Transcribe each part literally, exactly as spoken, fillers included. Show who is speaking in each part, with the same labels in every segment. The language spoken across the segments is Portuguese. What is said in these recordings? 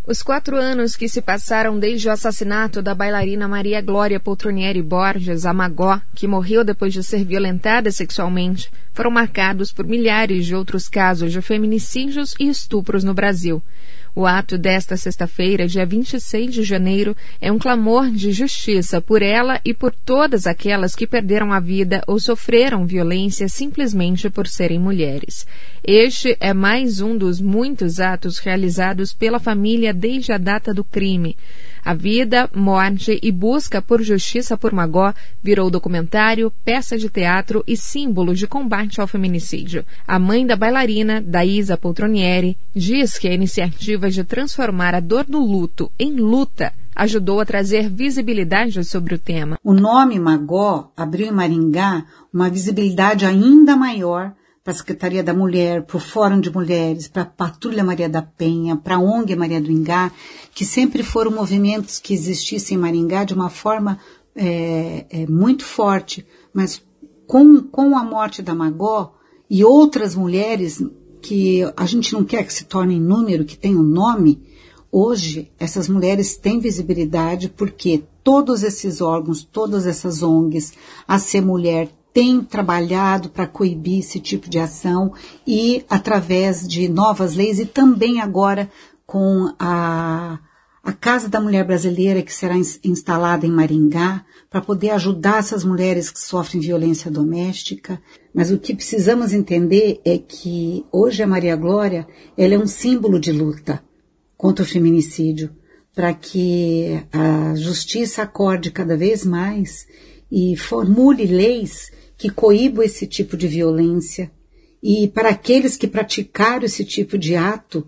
Speaker 1: Os quatro anos que se passaram desde o assassinato da bailarina Maria Glória Poltronieri Borges, a Magó, que morreu depois de ser violentada sexualmente, foram marcados por milhares de outros casos de feminicídios e estupros no Brasil. O ato desta sexta-feira, dia vinte e seis de janeiro, é um clamor de justiça por ela e por todas aquelas que perderam a vida ou sofreram violência simplesmente por serem mulheres. Este é mais um dos muitos atos realizados pela família desde a data do crime. A vida, morte e busca por justiça por Magó virou documentário, peça de teatro e símbolo de combate ao feminicídio. A mãe da bailarina, Daísa Poltronieri, diz que a iniciativa de transformar a dor do luto em luta ajudou a trazer visibilidade sobre o tema.
Speaker 2: O nome Magó abriu em Maringá uma visibilidade ainda maior para a Secretaria da Mulher, para o Fórum de Mulheres, para a Patrulha Maria da Penha, para a O N G Maria do Ingá, que sempre foram movimentos que existissem em Maringá de uma forma é, é, muito forte, mas com, com a morte da Magó e outras mulheres que a gente não quer que se tornem número, que tenham nome, hoje essas mulheres têm visibilidade porque todos esses órgãos, todas essas O N Gs, a Ser Mulher, tem trabalhado para coibir esse tipo de ação e através de novas leis e também agora com a, a Casa da Mulher Brasileira que será instalada em Maringá para poder ajudar essas mulheres que sofrem violência doméstica. Mas o que precisamos entender é que hoje a Maria Glória ela é um símbolo de luta contra o feminicídio, para que a justiça acorde cada vez mais e formule leis que coíbam esse tipo de violência e para aqueles que praticaram esse tipo de ato,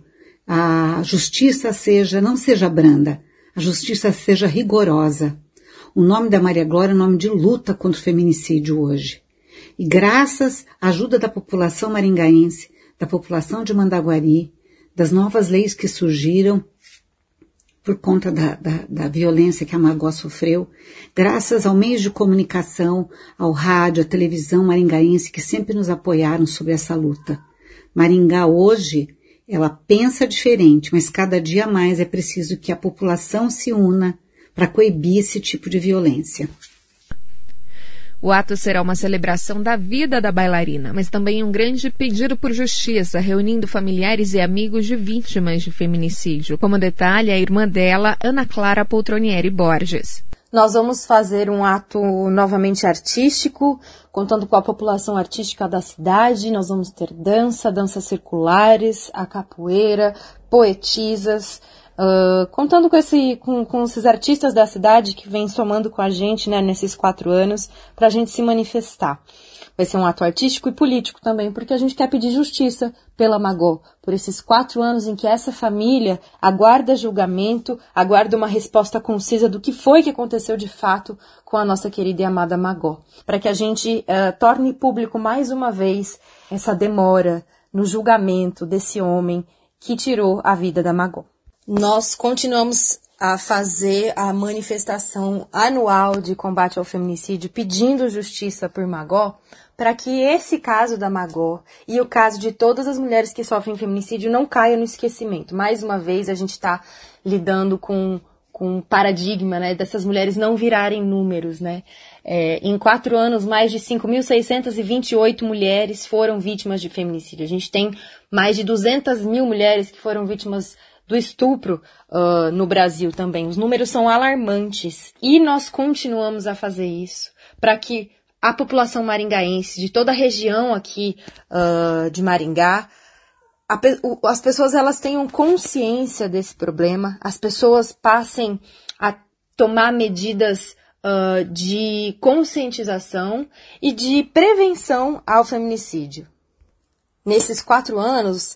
Speaker 2: a justiça seja, não seja branda, a justiça seja rigorosa. O nome da Maria Glória é um nome de luta contra o feminicídio hoje. E graças à ajuda da população maringaense, da população de Mandaguari, das novas leis que surgiram por conta da, da, da violência que a Magó sofreu, graças ao meio de comunicação, ao rádio, à televisão maringaense que sempre nos apoiaram sobre essa luta. Maringá hoje, ela pensa diferente, mas cada dia mais é preciso que a população se una para coibir esse tipo de violência.
Speaker 1: O ato será uma celebração da vida da bailarina, mas também um grande pedido por justiça, reunindo familiares e amigos de vítimas de feminicídio, como detalha a irmã dela, Ana Clara Poltronieri Borges.
Speaker 3: Nós vamos fazer um ato novamente artístico, contando com a população artística da cidade. Nós vamos ter dança, danças circulares, a capoeira, poetisas, Uh, contando com, esse, com, com esses artistas da cidade que vêm somando com a gente, né, nesses quatro anos, para a gente se manifestar. Vai ser um ato artístico e político também, porque a gente quer pedir justiça pela Magó, por esses quatro anos em que essa família aguarda julgamento, aguarda uma resposta concisa do que foi que aconteceu de fato com a nossa querida e amada Magó. Para que a gente uh, torne público mais uma vez essa demora no julgamento desse homem que tirou a vida da Magó. Nós continuamos a fazer a manifestação anual de combate ao feminicídio, pedindo justiça por Magó, para que esse caso da Magó e o caso de todas as mulheres que sofrem feminicídio não caia no esquecimento. Mais uma vez, a gente está lidando com com um paradigma, né, dessas mulheres não virarem números, né? É, em quatro anos, mais de cinco mil seiscentas e vinte e oito mulheres foram vítimas de feminicídio. A gente tem mais de duzentas mil mulheres que foram vítimas do estupro uh, no Brasil também. Os números são alarmantes e nós continuamos a fazer isso para que a população maringaense, de toda a região aqui uh, de Maringá, a, o, as pessoas elas tenham consciência desse problema, as pessoas passem a tomar medidas uh, de conscientização e de prevenção ao feminicídio. Nesses quatro anos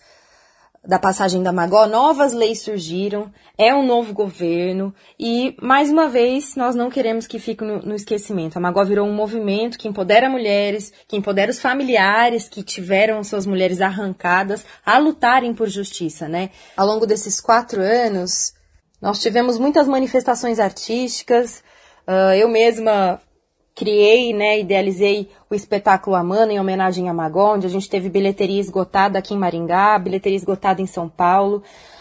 Speaker 3: da passagem da Magó, novas leis surgiram, é um novo governo e, mais uma vez, nós não queremos que fique no, no esquecimento. A Magó virou um movimento que empodera mulheres, que empodera os familiares que tiveram suas mulheres arrancadas a lutarem por justiça, né? Ao longo desses quatro anos, nós tivemos muitas manifestações artísticas, uh, eu mesma criei, né, idealizei o espetáculo Amana em homenagem a Magó, onde a gente teve bilheteria esgotada aqui em Maringá, bilheteria esgotada em São Paulo.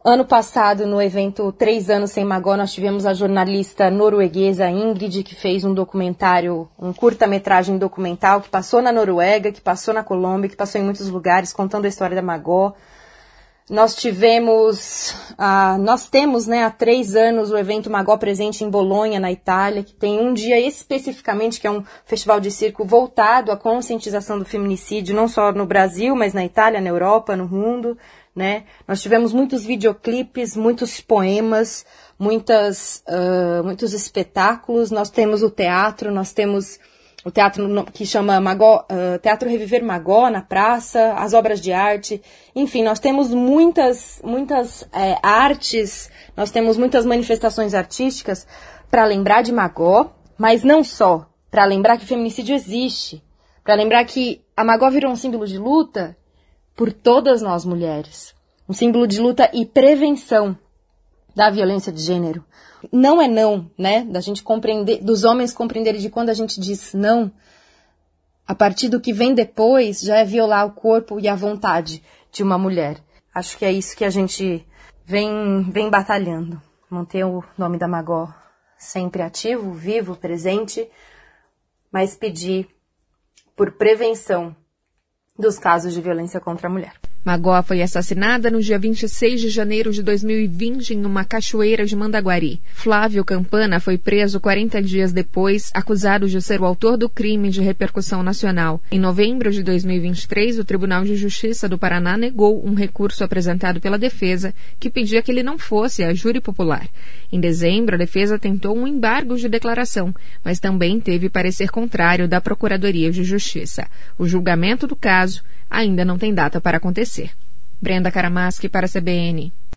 Speaker 3: Ano passado, no evento Três Anos Sem Magó, nós tivemos a jornalista norueguesa Ingrid, que fez um documentário, um curta-metragem documental, que passou na Noruega, que passou na Colômbia, que passou em muitos lugares, contando a história da Magó. Nós tivemos, ah, nós temos, né, há três anos o evento Magó Presente em Bolonha, na Itália, que tem um dia especificamente, que é um festival de circo voltado à conscientização do feminicídio, não só no Brasil, mas na Itália, na Europa, no mundo. Né? Nós tivemos muitos videoclipes, muitos poemas, muitas, uh, muitos espetáculos. Nós temos o teatro, nós temos o teatro que chama Magó, uh, Teatro Reviver Magó na praça, as obras de arte. Enfim, nós temos muitas, muitas é, artes, nós temos muitas manifestações artísticas para lembrar de Magó, mas não só, para lembrar que o feminicídio existe, para lembrar que a Magó virou um símbolo de luta por todas nós mulheres. Um símbolo de luta e prevenção da violência de gênero. Não é não, né? Da gente compreender, dos homens compreenderem de quando a gente diz não, a partir do que vem depois, já é violar o corpo e a vontade de uma mulher. Acho que é isso que a gente vem, vem batalhando. Manter o nome da Magó sempre ativo, vivo, presente, mas pedir por prevenção dos casos de violência contra a mulher.
Speaker 1: Magó foi assassinada no dia vinte e seis de janeiro de dois mil e vinte em uma cachoeira de Mandaguari. Flávio Campana foi preso quarenta dias depois, acusado de ser o autor do crime de repercussão nacional. Em novembro de dois mil e vinte e três, o Tribunal de Justiça do Paraná negou um recurso apresentado pela defesa que pedia que ele não fosse a júri popular. Em dezembro, a defesa tentou um embargo de declaração, mas também teve parecer contrário da Procuradoria de Justiça. O julgamento do caso ainda não tem data para acontecer. Brenda Karamaschi para a C B N.